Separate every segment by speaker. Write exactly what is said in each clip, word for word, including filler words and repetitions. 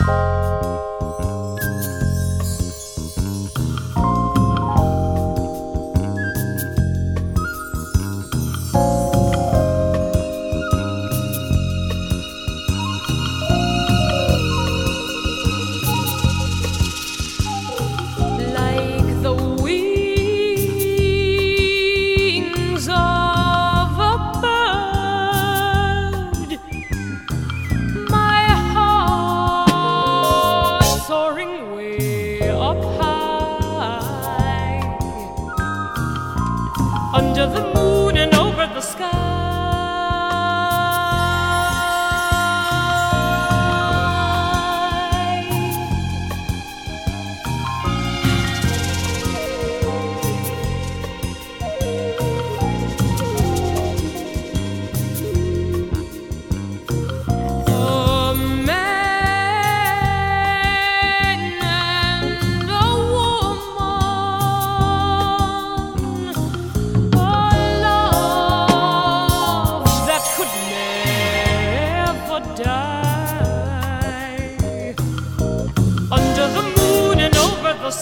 Speaker 1: Under the moon and over the sky. Under the moon and over the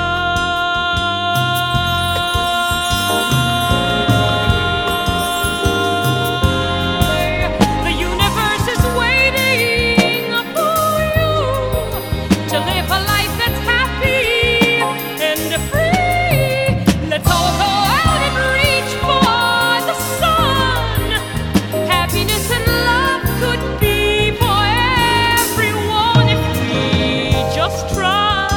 Speaker 1: sky, the universe is waiting for you to live a life that's happy and free. Let's all go out and reach for the sun. Happiness and love could be for everyone if we just try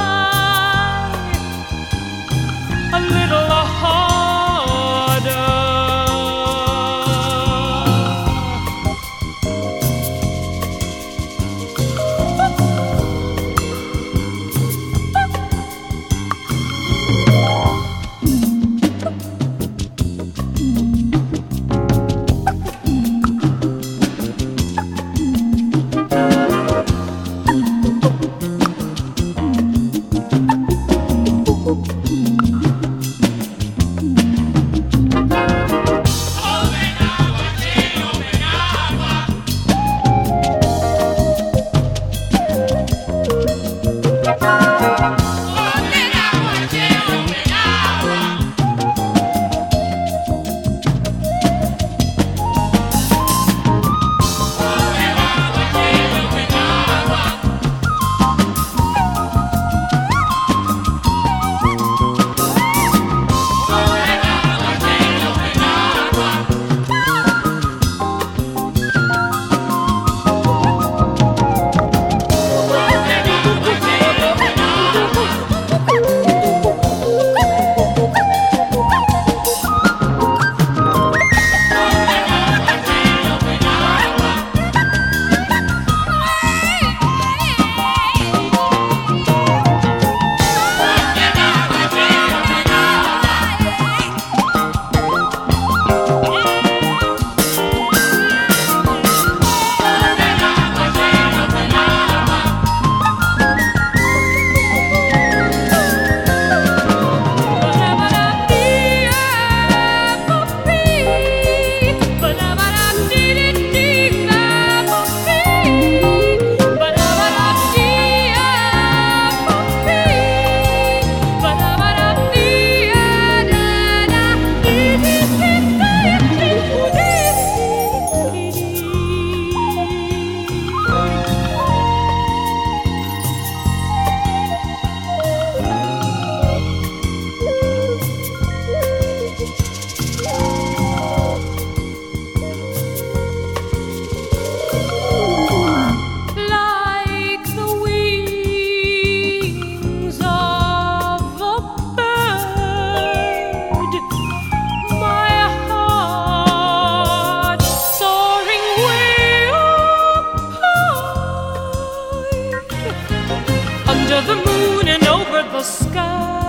Speaker 1: a little harder. Under the moon and over the sky.